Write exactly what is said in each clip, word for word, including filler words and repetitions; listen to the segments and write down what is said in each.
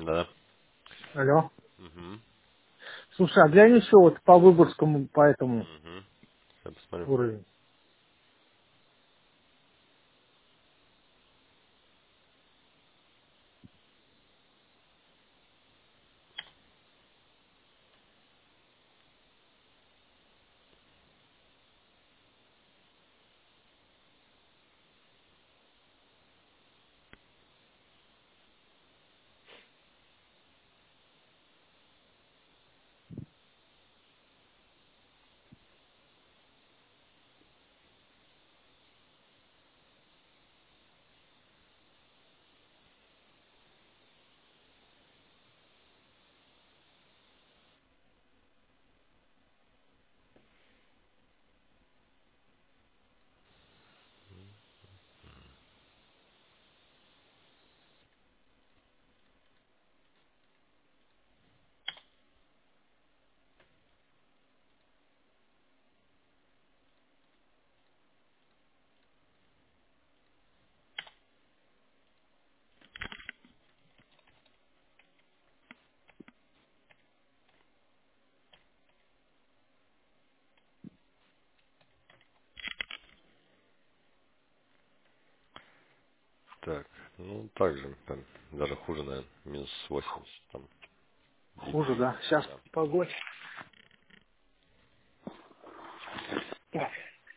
Да. Алло. Угу. Слушай, а глянь еще вот по Выборгскому, по этому Угу. Я посмотрю. уровень. Так, ну также, там, даже хуже, наверное, минус восемьдесят, там, и Хуже, да? тридцать, Сейчас да. погодь. Так,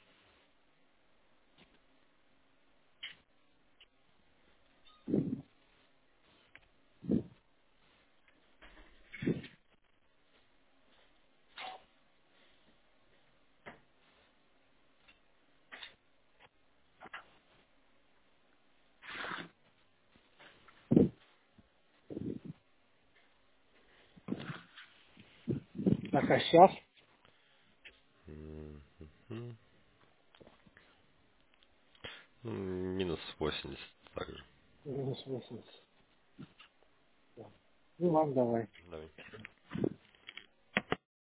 так, а сейчас Мгм. Ну, минус восемьдесят также. минус восемьдесят. Ну ладно, давай. Давай.